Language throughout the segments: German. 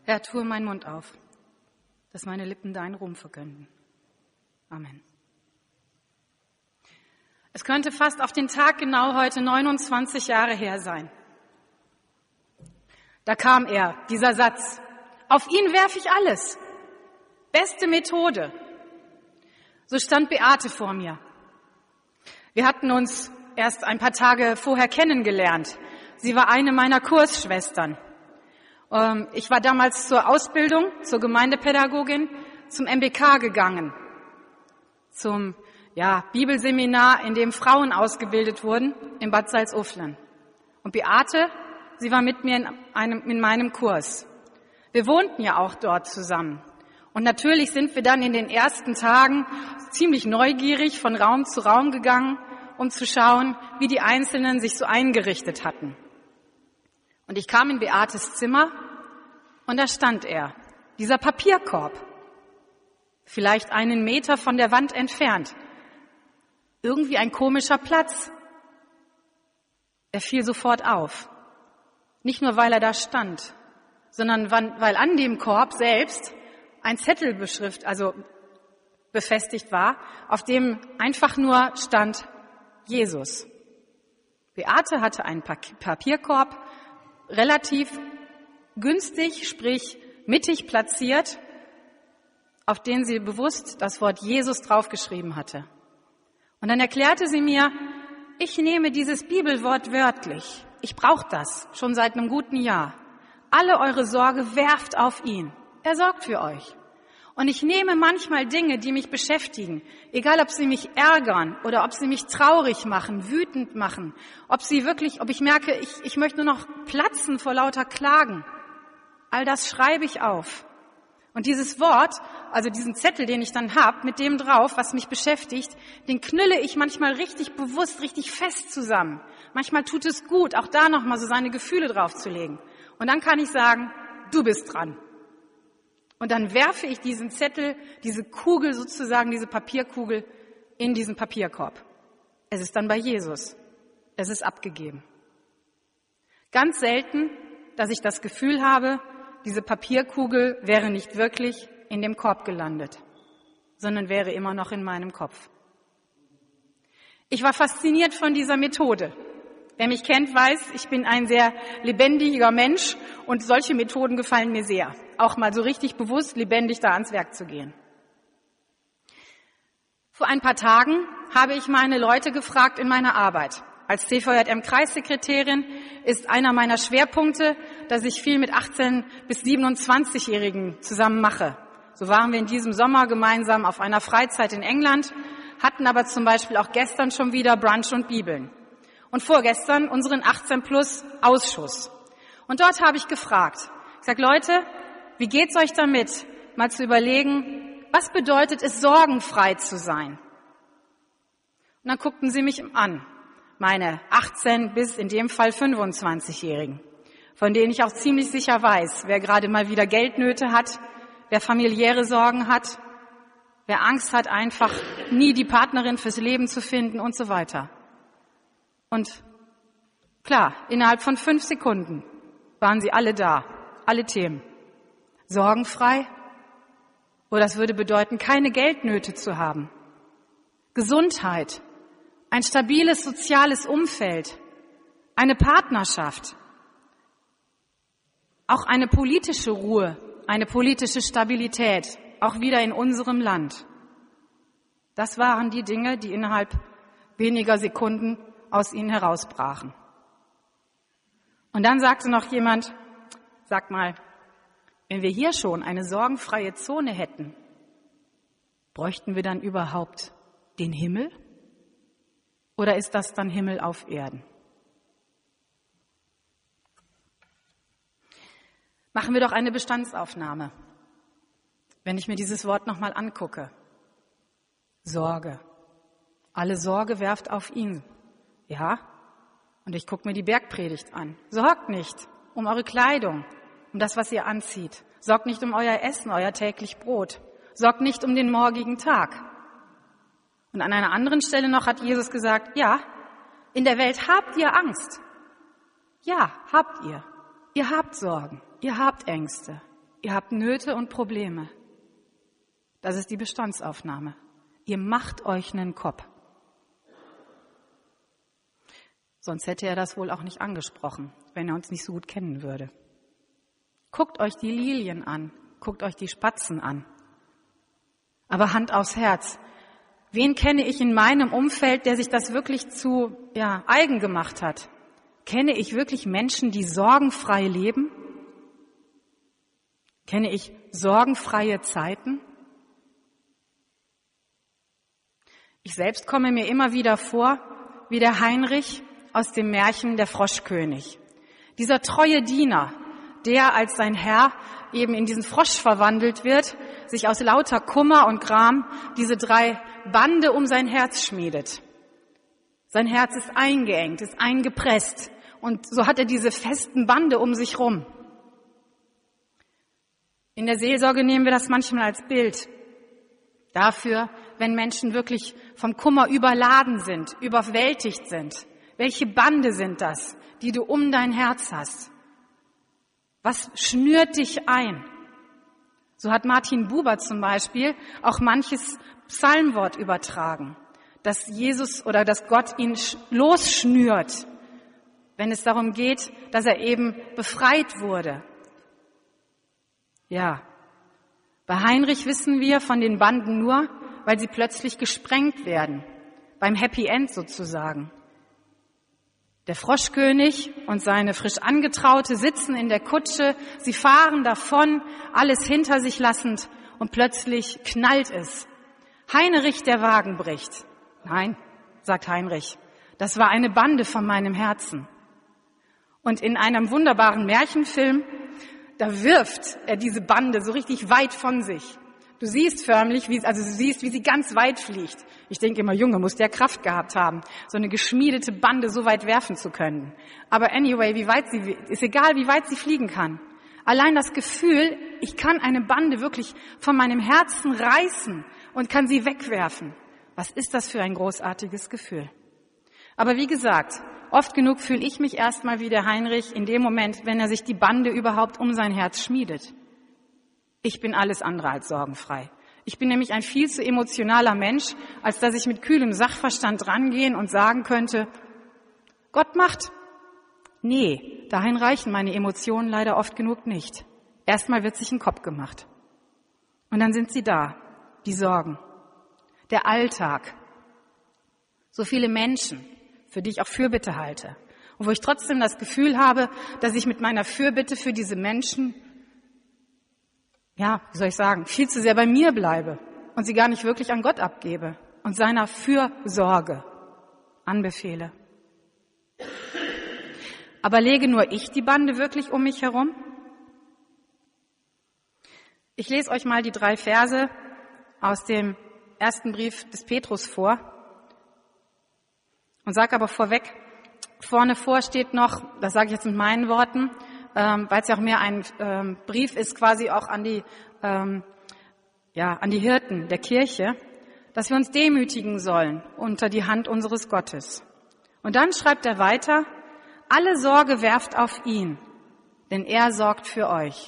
Herr, tue meinen Mund auf, dass meine Lippen deinen Ruhm verkünden. Amen. Es könnte fast auf den Tag genau heute 29 Jahre her sein. Da kam er, dieser Satz. Auf ihn werfe ich alles. Beste Methode. So stand Beate vor mir. Wir hatten uns erst ein paar Tage vorher kennengelernt. Sie war eine meiner Kursschwestern. Ich war damals zur Ausbildung, zur Gemeindepädagogin, zum MBK gegangen. Zum Bibelseminar, in dem Frauen ausgebildet wurden, in Bad Salzuflen. Und Beate, sie war mit mir in meinem Kurs. Wir wohnten ja auch dort zusammen. Und natürlich sind wir dann in den ersten Tagen ziemlich neugierig von Raum zu Raum gegangen, um zu schauen, wie die Einzelnen sich so eingerichtet hatten. Und ich kam in Beates Zimmer und da stand er, dieser Papierkorb, vielleicht einen Meter von der Wand entfernt. Irgendwie ein komischer Platz. Er fiel sofort auf. Nicht nur, weil er da stand, sondern weil an dem Korb selbst ein Zettel befestigt war, auf dem einfach nur stand Jesus. Beate hatte einen Papierkorb, relativ günstig, sprich mittig platziert, auf den sie bewusst das Wort Jesus draufgeschrieben hatte. Und dann erklärte sie mir, ich nehme dieses Bibelwort wörtlich. Ich brauche das schon seit einem guten Jahr. Alle eure Sorge werft auf ihn. Er sorgt für euch. Und ich nehme manchmal Dinge, die mich beschäftigen, egal ob sie mich ärgern oder ob sie mich traurig machen, wütend machen, ob ich merke, ich möchte nur noch platzen vor lauter Klagen. All das schreibe ich auf. Und dieses Wort, also diesen Zettel, den ich dann habe, mit dem drauf, was mich beschäftigt, den knülle ich manchmal richtig bewusst, richtig fest zusammen. Manchmal tut es gut, auch da nochmal so seine Gefühle draufzulegen. Und dann kann ich sagen, du bist dran. Und dann werfe ich diesen Zettel, diese Kugel sozusagen, diese Papierkugel in diesen Papierkorb. Es ist dann bei Jesus. Es ist abgegeben. Ganz selten, dass ich das Gefühl habe, diese Papierkugel wäre nicht wirklich in dem Korb gelandet, sondern wäre immer noch in meinem Kopf. Ich war fasziniert von dieser Methode. Wer mich kennt, weiß, ich bin ein sehr lebendiger Mensch und solche Methoden gefallen mir sehr. Auch mal so richtig bewusst lebendig da ans Werk zu gehen. Vor ein paar Tagen habe ich meine Leute gefragt in meiner Arbeit. Als CVJM-Kreissekretärin ist einer meiner Schwerpunkte, dass ich viel mit 18- bis 27-Jährigen zusammen mache. So waren wir in diesem Sommer gemeinsam auf einer Freizeit in England, hatten aber zum Beispiel auch gestern schon wieder Brunch und Bibeln. Und vorgestern unseren 18-Plus-Ausschuss. Und dort habe ich gefragt, ich sage, Leute, wie geht's euch damit, mal zu überlegen, was bedeutet es, sorgenfrei zu sein? Und dann guckten sie mich an. Meine 18 bis in dem Fall 25-Jährigen, von denen ich auch ziemlich sicher weiß, wer gerade mal wieder Geldnöte hat, wer familiäre Sorgen hat, wer Angst hat, einfach nie die Partnerin fürs Leben zu finden und so weiter. Und klar, innerhalb von 5 Sekunden waren sie alle da, alle Themen. Sorgenfrei? Oder das würde bedeuten, keine Geldnöte zu haben. Gesundheit. Ein stabiles soziales Umfeld, eine Partnerschaft, auch eine politische Ruhe, eine politische Stabilität, auch wieder in unserem Land. Das waren die Dinge, die innerhalb weniger Sekunden aus ihnen herausbrachen. Und dann sagte noch jemand, sag mal, wenn wir hier schon eine sorgenfreie Zone hätten, bräuchten wir dann überhaupt den Himmel? Oder ist das dann Himmel auf Erden? Machen wir doch eine Bestandsaufnahme, wenn ich mir dieses Wort nochmal angucke. Sorge. Alle Sorge werft auf ihn. Ja? Und ich gucke mir die Bergpredigt an. Sorgt nicht um eure Kleidung, um das, was ihr anzieht. Sorgt nicht um euer Essen, euer täglich Brot. Sorgt nicht um den morgigen Tag. Und an einer anderen Stelle noch hat Jesus gesagt, ja, in der Welt habt ihr Angst. Ja, habt ihr. Ihr habt Sorgen, ihr habt Ängste. ihr habt Nöte und Probleme. Das ist die Bestandsaufnahme. Ihr macht euch einen Kopf. Sonst hätte er das wohl auch nicht angesprochen, wenn er uns nicht so gut kennen würde. Guckt euch die Lilien an, guckt euch die Spatzen an. Aber Hand aufs Herz. Wen kenne ich in meinem Umfeld, der sich das wirklich zu eigen gemacht hat? Kenne ich wirklich Menschen, die sorgenfrei leben? Kenne ich sorgenfreie Zeiten? Ich selbst komme mir immer wieder vor, wie der Heinrich aus dem Märchen Der Froschkönig. Dieser treue Diener, der als sein Herr eben in diesen Frosch verwandelt wird, sich aus lauter Kummer und Gram diese 3 Bande um sein Herz schmiedet. Sein Herz ist eingeengt, ist eingepresst und so hat er diese festen Bande um sich rum. In der Seelsorge nehmen wir das manchmal als Bild dafür, wenn Menschen wirklich vom Kummer überladen sind, überwältigt sind. Welche Bande sind das, die du um dein Herz hast? Was schnürt dich ein? So hat Martin Buber zum Beispiel auch manches Psalmwort übertragen, dass Jesus oder dass Gott ihn losschnürt, wenn es darum geht, dass er eben befreit wurde. Ja, bei Heinrich wissen wir von den Banden nur, weil sie plötzlich gesprengt werden, beim Happy End sozusagen. Der Froschkönig und seine frisch Angetraute sitzen in der Kutsche, sie fahren davon, alles hinter sich lassend und plötzlich knallt es. Heinrich, der Wagen bricht. Nein, sagt Heinrich, das war eine Bande von meinem Herzen. Und in einem wunderbaren Märchenfilm, da wirft er diese Bande so richtig weit von sich. Du siehst förmlich, wie sie ganz weit fliegt. Ich denke immer, Junge, muss der Kraft gehabt haben, so eine geschmiedete Bande so weit werfen zu können. Aber anyway, ist egal, wie weit sie fliegen kann. Allein das Gefühl, ich kann eine Bande wirklich von meinem Herzen reißen und kann sie wegwerfen. Was ist das für ein großartiges Gefühl? Aber wie gesagt, oft genug fühle ich mich erstmal wie der Heinrich in dem Moment, wenn er sich die Bande überhaupt um sein Herz schmiedet. Ich bin alles andere als sorgenfrei. Ich bin nämlich ein viel zu emotionaler Mensch, als dass ich mit kühlem Sachverstand rangehen und sagen könnte, Gott macht. Nee, dahin reichen meine Emotionen leider oft genug nicht. Erstmal wird sich ein Kopf gemacht. Und dann sind sie da, die Sorgen, der Alltag. So viele Menschen, für die ich auch Fürbitte halte. Und wo ich trotzdem das Gefühl habe, dass ich mit meiner Fürbitte für diese Menschen viel zu sehr bei mir bleibe und sie gar nicht wirklich an Gott abgebe und seiner Fürsorge anbefehle. Aber lege nur ich die Bande wirklich um mich herum? Ich lese euch mal die 3 Verse aus dem 1. Brief des Petrus vor und sage aber vorweg, vorne vor steht noch, das sage ich jetzt mit meinen Worten, weil es ja auch mehr ein Brief ist, quasi auch an die Hirten der Kirche, dass wir uns demütigen sollen unter die Hand unseres Gottes. Und dann schreibt er weiter, alle Sorge werft auf ihn, denn er sorgt für euch.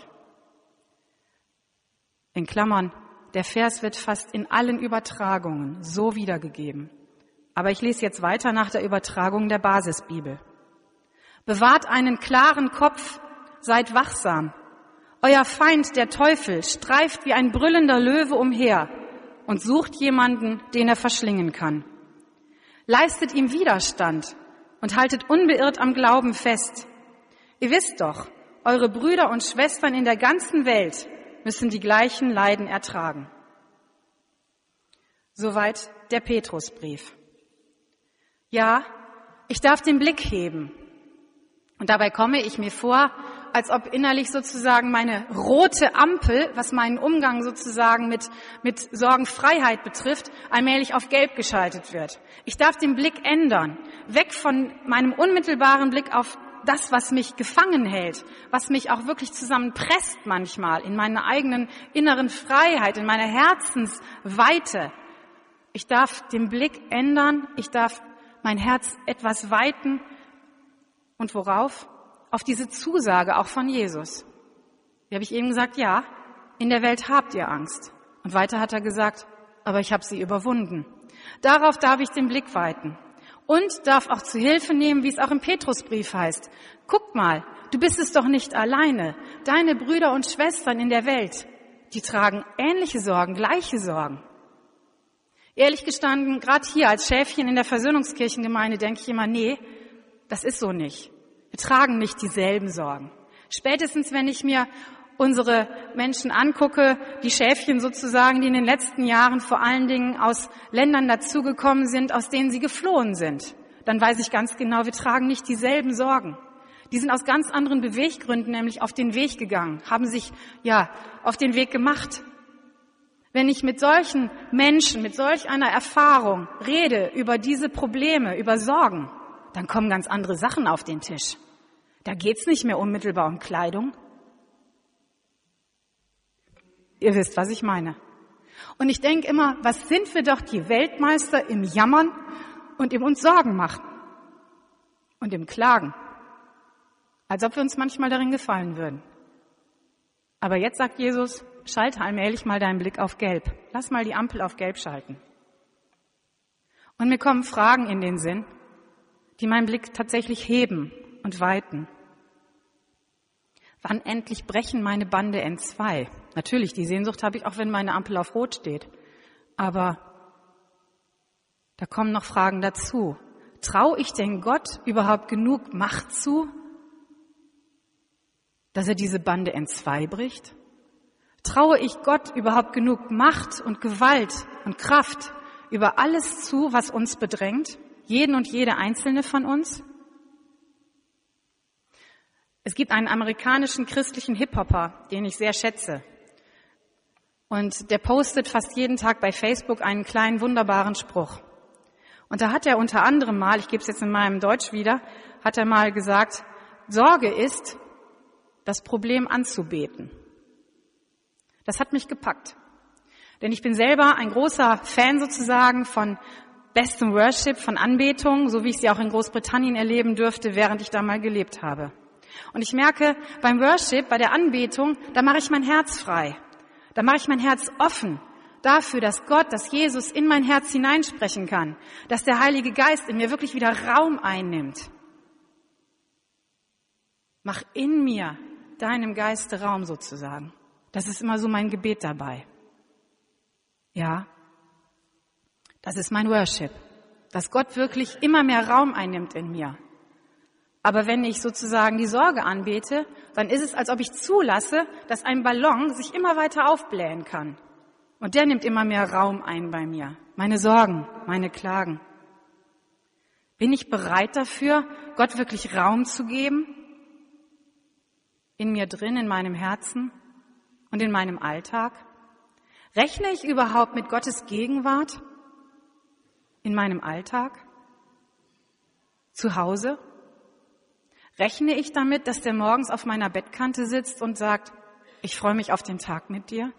In Klammern, der Vers wird fast in allen Übertragungen so wiedergegeben. Aber ich lese jetzt weiter nach der Übertragung der Basisbibel. Bewahrt einen klaren Kopf, seid wachsam. Euer Feind, der Teufel, streift wie ein brüllender Löwe umher und sucht jemanden, den er verschlingen kann. Leistet ihm Widerstand und haltet unbeirrt am Glauben fest. Ihr wisst doch, eure Brüder und Schwestern in der ganzen Welt müssen die gleichen Leiden ertragen. Soweit der Petrusbrief. Ja, ich darf den Blick heben. Und dabei komme ich mir vor, als ob innerlich sozusagen meine rote Ampel, was meinen Umgang sozusagen mit Sorgenfreiheit betrifft, allmählich auf Gelb geschaltet wird. Ich darf den Blick ändern, weg von meinem unmittelbaren Blick auf das, was mich gefangen hält, was mich auch wirklich zusammenpresst manchmal in meiner eigenen inneren Freiheit, in meiner Herzensweite. Ich darf den Blick ändern, ich darf mein Herz etwas weiten. Und worauf? Auf diese Zusage auch von Jesus. Wie habe ich eben gesagt? Ja, in der Welt habt ihr Angst. Und weiter hat er gesagt, aber ich habe sie überwunden. Darauf darf ich den Blick weiten und darf auch zu Hilfe nehmen, wie es auch im Petrusbrief heißt. Guck mal, du bist es doch nicht alleine. Deine Brüder und Schwestern in der Welt, die tragen ähnliche Sorgen, gleiche Sorgen. Ehrlich gestanden, gerade hier als Schäfchen in der Versöhnungskirchengemeinde denke ich immer, nee, das ist so nicht. Wir tragen nicht dieselben Sorgen. Spätestens, wenn ich mir unsere Menschen angucke, die Schäfchen sozusagen, die in den letzten Jahren vor allen Dingen aus Ländern dazugekommen sind, aus denen sie geflohen sind, dann weiß ich ganz genau, wir tragen nicht dieselben Sorgen. Die sind aus ganz anderen Beweggründen nämlich auf den Weg gegangen, haben sich auf den Weg gemacht. Wenn ich mit solchen Menschen, mit solch einer Erfahrung rede über diese Probleme, über Sorgen, dann kommen ganz andere Sachen auf den Tisch. Da geht's nicht mehr unmittelbar um Kleidung. Ihr wisst, was ich meine. Und ich denke immer, was sind wir doch die Weltmeister im Jammern und im uns Sorgen machen und im Klagen. Als ob wir uns manchmal darin gefallen würden. Aber jetzt sagt Jesus, schalte allmählich mal deinen Blick auf Gelb. Lass mal die Ampel auf Gelb schalten. Und mir kommen Fragen in den Sinn, die meinen Blick tatsächlich heben und weiten. Wann endlich brechen meine Bande entzwei? Natürlich, die Sehnsucht habe ich auch, wenn meine Ampel auf Rot steht. Aber da kommen noch Fragen dazu. Traue ich denn Gott überhaupt genug Macht zu, dass er diese Bande entzwei bricht? Traue ich Gott überhaupt genug Macht und Gewalt und Kraft über alles zu, was uns bedrängt? Jeden und jede einzelne von uns? Es gibt einen amerikanischen christlichen Hip-Hopper, den ich sehr schätze. Und der postet fast jeden Tag bei Facebook einen kleinen, wunderbaren Spruch. Und da hat er unter anderem mal, ich gebe es jetzt in meinem Deutsch wieder, hat er mal gesagt, Sorge ist, das Problem anzubeten. Das hat mich gepackt. Denn ich bin selber ein großer Fan sozusagen von bestem Worship, von Anbetung, so wie ich sie auch in Großbritannien erleben dürfte, während ich da mal gelebt habe. Und ich merke, beim Worship, bei der Anbetung, da mache ich mein Herz frei. Da mache ich mein Herz offen dafür, dass Gott, dass Jesus in mein Herz hineinsprechen kann, dass der Heilige Geist in mir wirklich wieder Raum einnimmt. Mach in mir, deinem Geiste Raum sozusagen. Das ist immer so mein Gebet dabei. Ja, das ist mein Worship, dass Gott wirklich immer mehr Raum einnimmt in mir. Aber wenn ich sozusagen die Sorge anbete, dann ist es, als ob ich zulasse, dass ein Ballon sich immer weiter aufblähen kann. Und der nimmt immer mehr Raum ein bei mir. Meine Sorgen, meine Klagen. Bin ich bereit dafür, Gott wirklich Raum zu geben? In mir drin, in meinem Herzen und in meinem Alltag? Rechne ich überhaupt mit Gottes Gegenwart in meinem Alltag? Zu Hause? Rechne ich damit, dass der morgens auf meiner Bettkante sitzt und sagt, ich freue mich auf den Tag mit dir?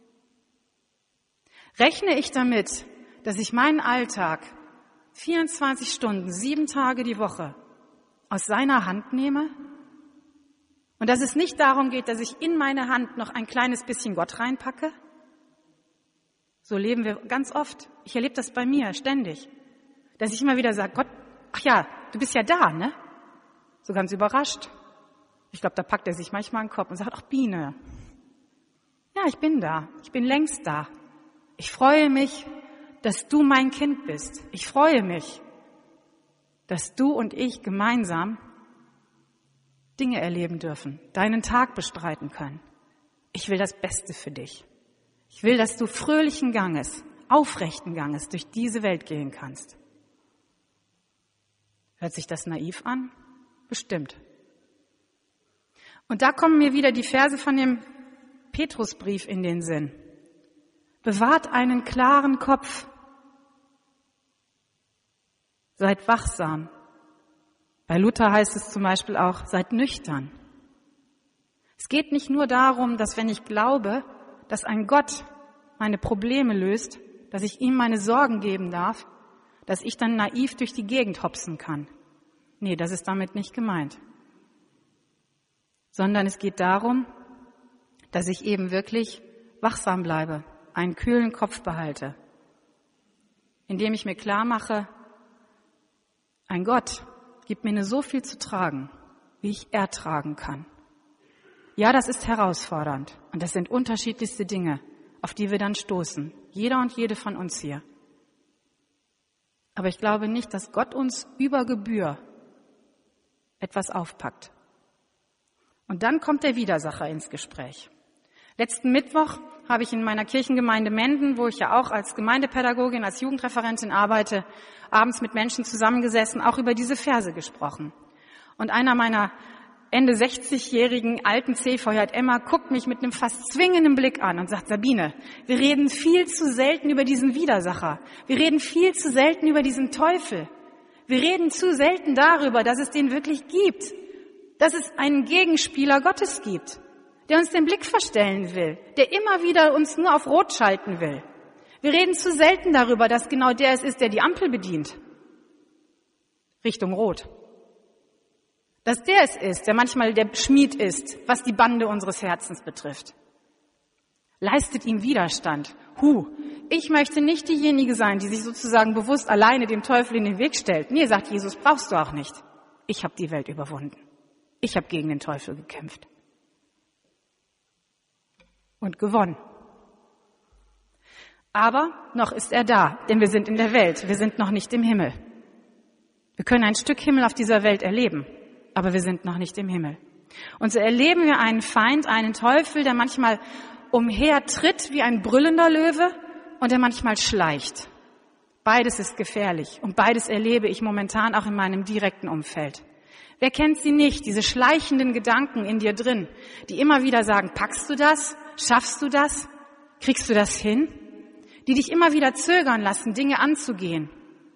Rechne ich damit, dass ich meinen Alltag 24 Stunden, 7 Tage die Woche aus seiner Hand nehme? Und dass es nicht darum geht, dass ich in meine Hand noch ein kleines bisschen Gott reinpacke? So leben wir ganz oft. Ich erlebe das bei mir ständig. Dass ich immer wieder sage, Gott, ach ja, du bist ja da, ne? So ganz überrascht. Ich glaube, da packt er sich manchmal an den Kopf und sagt, ach Biene, ja, ich bin da. Ich bin längst da. Ich freue mich, dass du mein Kind bist. Ich freue mich, dass du und ich gemeinsam Dinge erleben dürfen, deinen Tag bestreiten können. Ich will das Beste für dich. Ich will, dass du fröhlichen Ganges, aufrechten Ganges durch diese Welt gehen kannst. Hört sich das naiv an? Bestimmt. Und da kommen mir wieder die Verse von dem Petrusbrief in den Sinn. Bewahrt einen klaren Kopf. Seid wachsam. Bei Luther heißt es zum Beispiel auch, seid nüchtern. Es geht nicht nur darum, dass wenn ich glaube, dass ein Gott meine Probleme löst, dass ich ihm meine Sorgen geben darf, dass ich dann naiv durch die Gegend hopsen kann. Nee, das ist damit nicht gemeint. Sondern es geht darum, dass ich eben wirklich wachsam bleibe, einen kühlen Kopf behalte, indem ich mir klar mache, ein Gott gibt mir nur so viel zu tragen, wie ich ertragen kann. Ja, das ist herausfordernd und das sind unterschiedlichste Dinge, auf die wir dann stoßen, jeder und jede von uns hier. Aber ich glaube nicht, dass Gott uns über Gebühr etwas aufpackt. Und dann kommt der Widersacher ins Gespräch. Letzten Mittwoch habe ich in meiner Kirchengemeinde Menden, wo ich ja auch als Gemeindepädagogin, als Jugendreferentin arbeite, abends mit Menschen zusammengesessen, auch über diese Verse gesprochen. Und einer meiner Ende 60-jährigen alten CVJ Emma guckt mich mit einem fast zwingenden Blick an und sagt, Sabine, wir reden viel zu selten über diesen Widersacher. Wir reden viel zu selten über diesen Teufel. Wir reden zu selten darüber, dass es den wirklich gibt, dass es einen Gegenspieler Gottes gibt, der uns den Blick verstellen will, der immer wieder uns nur auf Rot schalten will. Wir reden zu selten darüber, dass genau der es ist, der die Ampel bedient, Richtung Rot. Dass der es ist, der manchmal der Schmied ist, was die Bande unseres Herzens betrifft. Leistet ihm Widerstand. Ich möchte nicht diejenige sein, die sich sozusagen bewusst alleine dem Teufel in den Weg stellt. Nee, sagt Jesus, brauchst du auch nicht. Ich habe die Welt überwunden. Ich habe gegen den Teufel gekämpft. Und gewonnen. Aber noch ist er da, denn wir sind in der Welt, wir sind noch nicht im Himmel. Wir können ein Stück Himmel auf dieser Welt erleben, aber wir sind noch nicht im Himmel. Und so erleben wir einen Feind, einen Teufel, der manchmal umhertritt wie ein brüllender Löwe und der manchmal schleicht. Beides ist gefährlich und beides erlebe ich momentan auch in meinem direkten Umfeld. Wer kennt sie nicht, diese schleichenden Gedanken in dir drin, die immer wieder sagen, packst du das? Schaffst du das? Kriegst du das hin? Die dich immer wieder zögern lassen, Dinge anzugehen.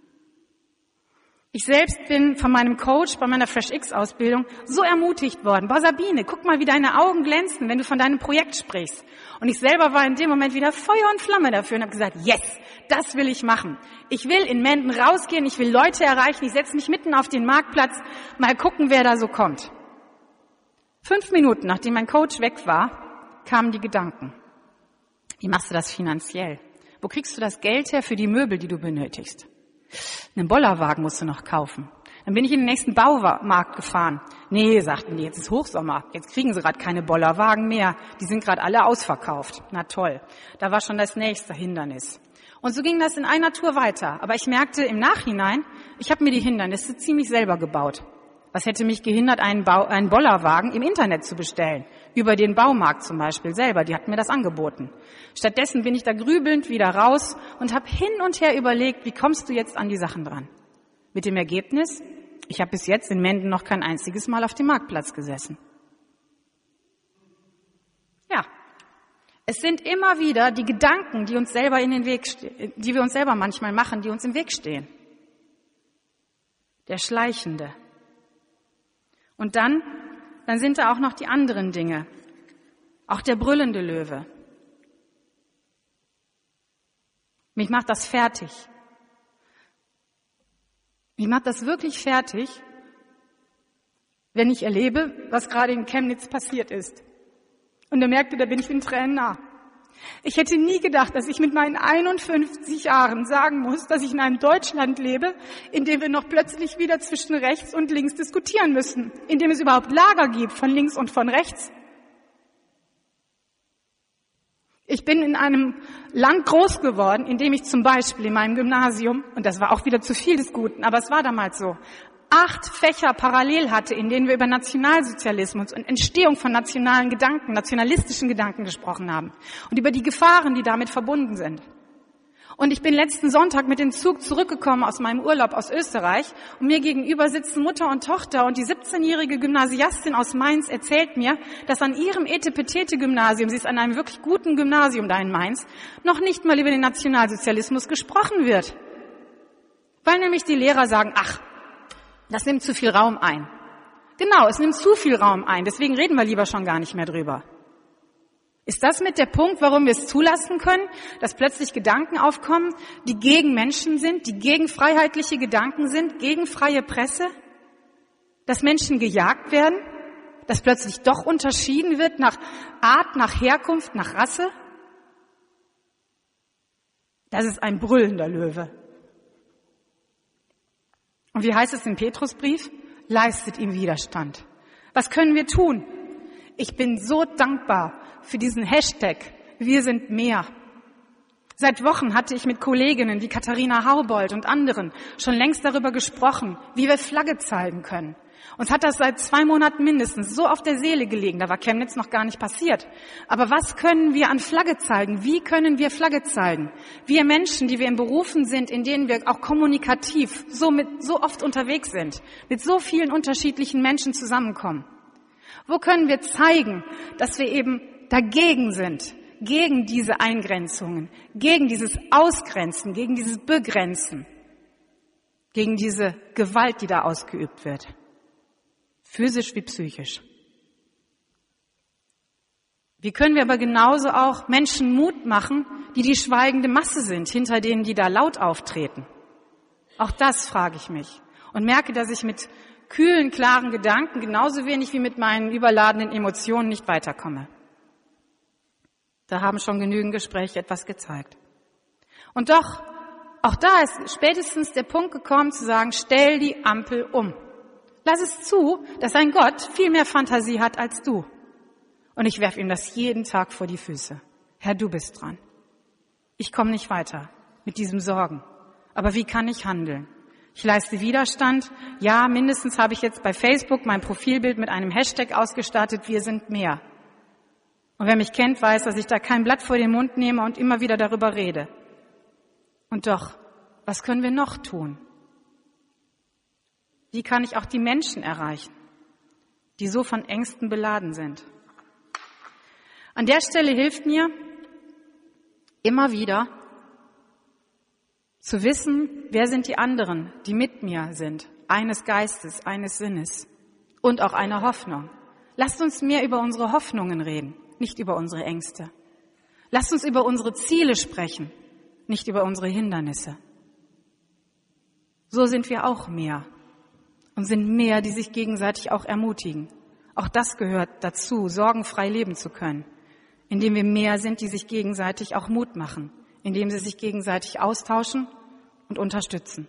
Ich selbst bin von meinem Coach bei meiner FreshX-Ausbildung so ermutigt worden. Boah, Sabine, guck mal, wie deine Augen glänzen, wenn du von deinem Projekt sprichst. Und ich selber war in dem Moment wieder Feuer und Flamme dafür und habe gesagt, yes, das will ich machen. Ich will in Menden rausgehen, ich will Leute erreichen, ich setze mich mitten auf den Marktplatz, mal gucken, wer da so kommt. 5 Minuten, nachdem mein Coach weg war, kamen die Gedanken. Wie machst du das finanziell? Wo kriegst du das Geld her für die Möbel, die du benötigst? Einen Bollerwagen musst du noch kaufen. Dann bin ich in den nächsten Baumarkt gefahren. Nee, sagten die, jetzt ist Hochsommer. Jetzt kriegen sie gerade keine Bollerwagen mehr. Die sind gerade alle ausverkauft. Na toll. Da war schon das nächste Hindernis. Und so ging das in einer Tour weiter. Aber ich merkte im Nachhinein, ich habe mir die Hindernisse ziemlich selber gebaut. Was hätte mich gehindert, einen Bollerwagen im Internet zu bestellen? Über den Baumarkt zum Beispiel selber, die hatten mir das angeboten. Stattdessen bin ich da grübelnd wieder raus und habe hin und her überlegt, wie kommst du jetzt an die Sachen dran? Mit dem Ergebnis, ich habe bis jetzt in Menden noch kein einziges Mal auf dem Marktplatz gesessen. Ja, es sind immer wieder die Gedanken, die uns selber in den Weg stehen, die wir uns selber manchmal machen, die uns im Weg stehen. Der Schleichende. Und dann sind da auch noch die anderen Dinge. Auch der brüllende Löwe. Mich macht das fertig. Mich macht das wirklich fertig, wenn ich erlebe, was gerade in Chemnitz passiert ist. Und er merkte, da bin ich den Tränen nah. Ich hätte nie gedacht, dass ich mit meinen 51 Jahren sagen muss, dass ich in einem Deutschland lebe, in dem wir noch plötzlich wieder zwischen rechts und links diskutieren müssen, in dem es überhaupt Lager gibt von links und von rechts. Ich bin in einem Land groß geworden, in dem ich zum Beispiel in meinem Gymnasium, und das war auch wieder zu viel des Guten, aber es war damals so, 8 Fächer parallel hatte, in denen wir über Nationalsozialismus und Entstehung von nationalen Gedanken, nationalistischen Gedanken gesprochen haben und über die Gefahren, die damit verbunden sind. Und ich bin letzten Sonntag mit dem Zug zurückgekommen aus meinem Urlaub aus Österreich und mir gegenüber sitzen Mutter und Tochter und die 17-jährige Gymnasiastin aus Mainz erzählt mir, dass an ihrem Etepetete-Gymnasium, sie ist an einem wirklich guten Gymnasium da in Mainz, noch nicht mal über den Nationalsozialismus gesprochen wird. Weil nämlich die Lehrer sagen, ach, das nimmt zu viel Raum ein. Genau, es nimmt zu viel Raum ein, deswegen reden wir lieber schon gar nicht mehr drüber. Ist das mit der Punkt, warum wir es zulassen können, dass plötzlich Gedanken aufkommen, die gegen Menschen sind, die gegen freiheitliche Gedanken sind, gegen freie Presse? Dass Menschen gejagt werden? dass plötzlich doch unterschieden wird nach Art, nach Herkunft, nach Rasse? Das ist ein brüllender Löwe. Und wie heißt es im Petrusbrief? Leistet ihm Widerstand. Was können wir tun? Ich bin so dankbar für diesen Hashtag, wir sind mehr. Seit Wochen hatte ich mit Kolleginnen wie Katharina Haubold und anderen schon längst darüber gesprochen, wie wir Flagge zeigen können. Uns hat das seit 2 Monaten mindestens so auf der Seele gelegen. Da war Chemnitz noch gar nicht passiert. Aber was können wir an Flagge zeigen? Wie können wir Flagge zeigen? Wir Menschen, die wir in Berufen sind, in denen wir auch kommunikativ so oft unterwegs sind, mit so vielen unterschiedlichen Menschen zusammenkommen. Wo können wir zeigen, dass wir eben dagegen sind, gegen diese Eingrenzungen, gegen dieses Ausgrenzen, gegen dieses Begrenzen, gegen diese Gewalt, die da ausgeübt wird? Physisch wie psychisch. Wie können wir aber genauso auch Menschen Mut machen, die die schweigende Masse sind, hinter denen, die da laut auftreten? Auch das frage ich mich und merke, dass ich mit kühlen, klaren Gedanken genauso wenig wie mit meinen überladenen Emotionen nicht weiterkomme. Da haben schon genügend Gespräche etwas gezeigt. Und doch, auch da ist spätestens der Punkt gekommen zu sagen, stell die Ampel um. Lass es zu, dass ein Gott viel mehr Fantasie hat als du. Und ich werfe ihm das jeden Tag vor die Füße. Herr, du bist dran. Ich komme nicht weiter mit diesem Sorgen. Aber wie kann ich handeln? Ich leiste Widerstand. Ja, mindestens habe ich jetzt bei Facebook mein Profilbild mit einem Hashtag ausgestattet, wir sind mehr. Und wer mich kennt, weiß, dass ich da kein Blatt vor den Mund nehme und immer wieder darüber rede. Und doch, was können wir noch tun? Wie kann ich auch die Menschen erreichen, die so von Ängsten beladen sind? An der Stelle hilft mir immer wieder zu wissen, wer sind die anderen, die mit mir sind, eines Geistes, eines Sinnes und auch einer Hoffnung. Lasst uns mehr über unsere Hoffnungen reden, nicht über unsere Ängste. Lasst uns über unsere Ziele sprechen, nicht über unsere Hindernisse. So sind wir auch mehr. Und sind mehr, die sich gegenseitig auch ermutigen. Auch das gehört dazu, sorgenfrei leben zu können, indem wir mehr sind, die sich gegenseitig auch Mut machen, indem sie sich gegenseitig austauschen und unterstützen.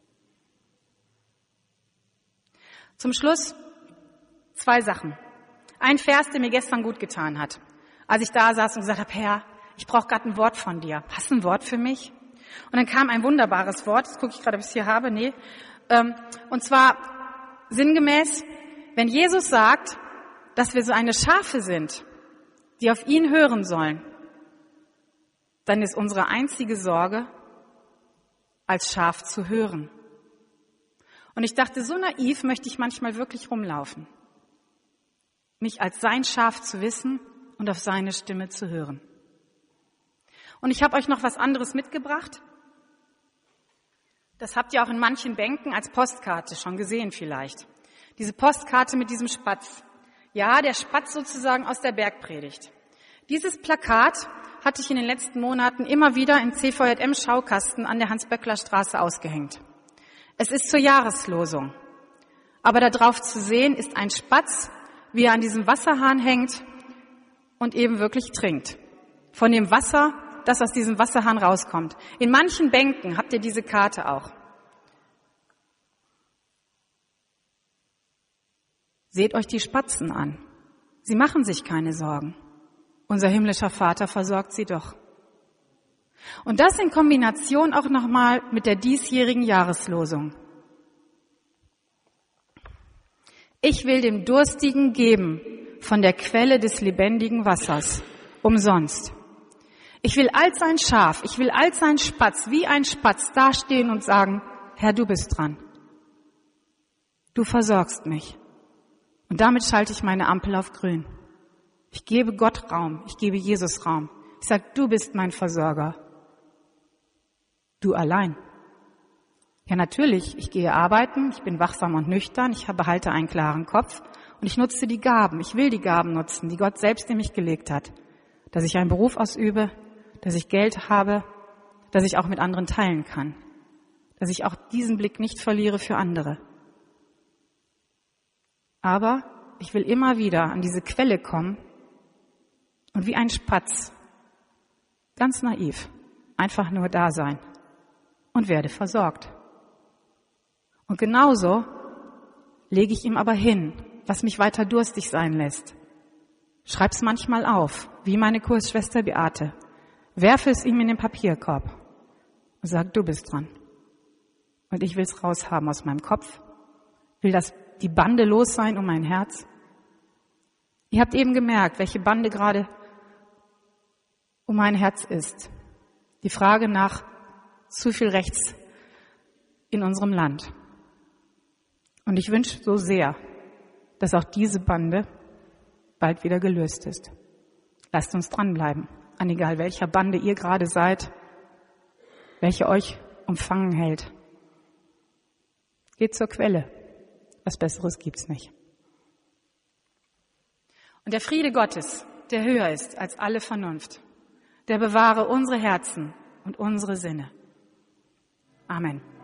Zum Schluss 2 Sachen. Ein Vers, der mir gestern gut getan hat, als ich da saß und gesagt habe, Herr, ich brauche gerade ein Wort von dir. Hast du ein Wort für mich? Und dann kam ein wunderbares Wort, jetzt gucke ich gerade, ob ich es hier habe, und zwar sinngemäß, wenn Jesus sagt, dass wir so eine Schafe sind, die auf ihn hören sollen, dann ist unsere einzige Sorge, als Schaf zu hören. Und ich dachte, so naiv möchte ich manchmal wirklich rumlaufen, mich als sein Schaf zu wissen und auf seine Stimme zu hören. Und ich habe euch noch was anderes mitgebracht. Das habt ihr auch in manchen Bänken als Postkarte schon gesehen vielleicht. Diese Postkarte mit diesem Spatz. Ja, der Spatz sozusagen aus der Bergpredigt. Dieses Plakat hatte ich in den letzten Monaten immer wieder im CVJM-Schaukasten an der Hans-Böckler-Straße ausgehängt. Es ist zur Jahreslosung. Aber da drauf zu sehen ist ein Spatz, wie er an diesem Wasserhahn hängt und eben wirklich trinkt. Von dem Wasser, das aus diesem Wasserhahn rauskommt. In manchen Bänken habt ihr diese Karte auch. Seht euch die Spatzen an. Sie machen sich keine Sorgen. Unser himmlischer Vater versorgt sie doch. Und das in Kombination auch nochmal mit der diesjährigen Jahreslosung. Ich will dem Durstigen geben von der Quelle des lebendigen Wassers, umsonst. Ich will als ein Schaf, ich will als ein Spatz, wie ein Spatz dastehen und sagen, Herr, du bist dran. Du versorgst mich. Und damit schalte ich meine Ampel auf grün. Ich gebe Gott Raum, ich gebe Jesus Raum. Ich sage, du bist mein Versorger. Du allein. Ja, natürlich, ich gehe arbeiten, ich bin wachsam und nüchtern, ich behalte einen klaren Kopf und ich nutze die Gaben. Ich will die Gaben nutzen, die Gott selbst in mich gelegt hat. Dass ich einen Beruf ausübe, dass ich Geld habe, dass ich auch mit anderen teilen kann. Dass ich auch diesen Blick nicht verliere für andere. Aber ich will immer wieder an diese Quelle kommen und wie ein Spatz, ganz naiv, einfach nur da sein und werde versorgt. Und genauso lege ich ihm aber hin, was mich weiter durstig sein lässt. Schreib's manchmal auf, wie meine Kursschwester Beate. Werfe es ihm in den Papierkorb und sag, du bist dran. Und ich will's raushaben aus meinem Kopf, will die Bande los sein um mein Herz. Ihr habt eben gemerkt, welche Bande gerade um mein Herz ist. Die Frage nach zu viel Rechts in unserem Land. Und ich wünsche so sehr, dass auch diese Bande bald wieder gelöst ist. Lasst uns dranbleiben, an egal welcher Bande ihr gerade seid, welche euch umfangen hält. Geht zur Quelle. Was Besseres gibt's nicht. Und der Friede Gottes, der höher ist als alle Vernunft, der bewahre unsere Herzen und unsere Sinne. Amen.